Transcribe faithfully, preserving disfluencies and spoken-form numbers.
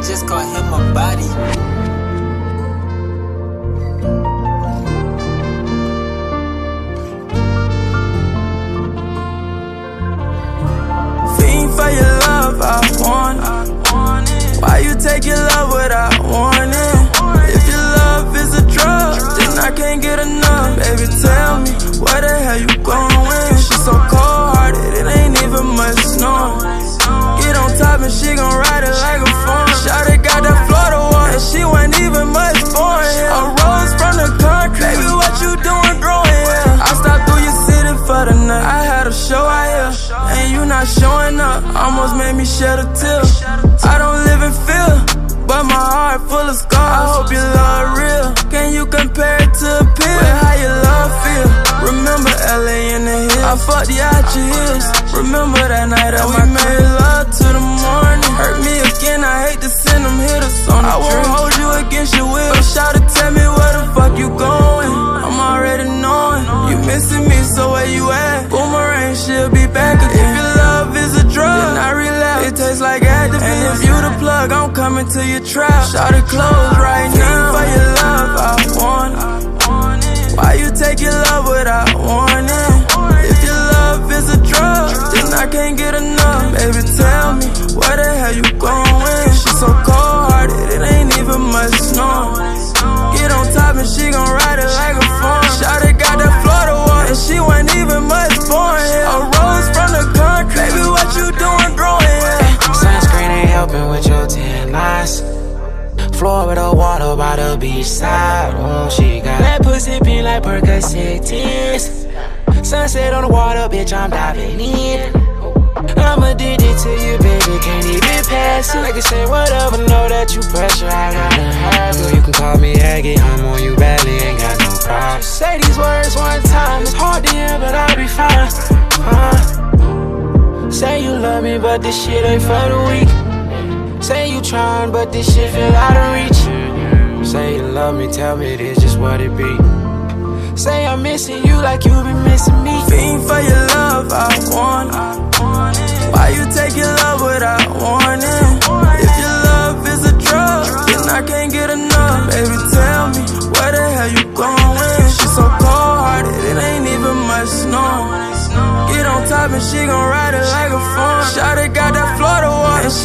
just call him a body. For your love, I want it. Why you take your love without warning? If your love is a drug, then I can't get enough. Baby, tell me, where the hell you going? She's so cold-hearted, it ain't even much snow. Get on top and she gon' ride it like a phone. Shawty got that Florida water, and she wasn't even much born. A rose from the country, baby, what you doing growing here? I stopped through your city for the night. I had a show out here, and you not showing up. Almost made me shed a tear. I don't live in fear, but my heart full of scars. I hope your love real. Can you compare it to a pill? With how your love feel? Remember L A in the hills? I fucked you out your heels. Remember that night that we made love to the morning? Hurt me again, I hate to send them hitters on the I won't drink. Hold you against your will, but shout to tell me where the fuck you going. I'm already knowing you missing me, so where you at? Boomerang, she'll be back again. If your love is a drug, then I relapse. It tastes like Advil. And if you the plug, I'm coming to your trap. Shout it close right now. For your love, I want it. Why you take your love without warning? If your love is a drug, then I can't get enough. Baby, tell me, where the hell you going? She's so cold-hearted, it ain't even much snow. Get on top and she gon' ride it like a phone. Shawty got that Florida water, and she wasn't even much born. A rose from the country, baby, what you doing growing here? Sunscreen ain't helping with your tan lines. Florida water by the beach side. Oh, she got that pussy pink like Percocet tears. Sunset on the water, bitch, I'm diving in. I'm addicted to you, baby, can't even pass it. Like they say, whatever, know that you pressure, I gotta have it. You can call me Aggie, I'm on you badly, ain't got no problem. Say these words one time, it's hard to hear, but I'll be fine. uh. Say you love me, but this shit ain't for the weak. Say you trying, but this shit feel out of reach. Say you love me, tell me this just what it be. Say I'm missing you like you been missing me. Fiend for your love, I want it. Why you take your love without warning? If your love is a drug, then I can't get enough. Baby, tell me, where the hell you going? She's so cold-hearted, it ain't even much snow. Get on top and she gon' ride it like a phone. Shawty got that Florida water, and